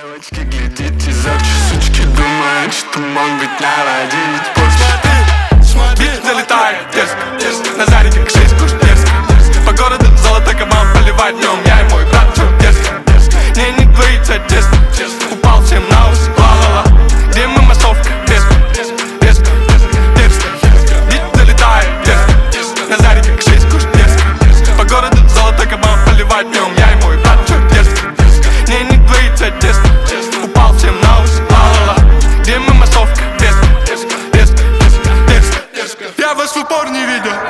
Девочки, глядите за очи, сучки, думают, что могут наводить. Смотри, залетает, дерзко, на заре как 6 куш.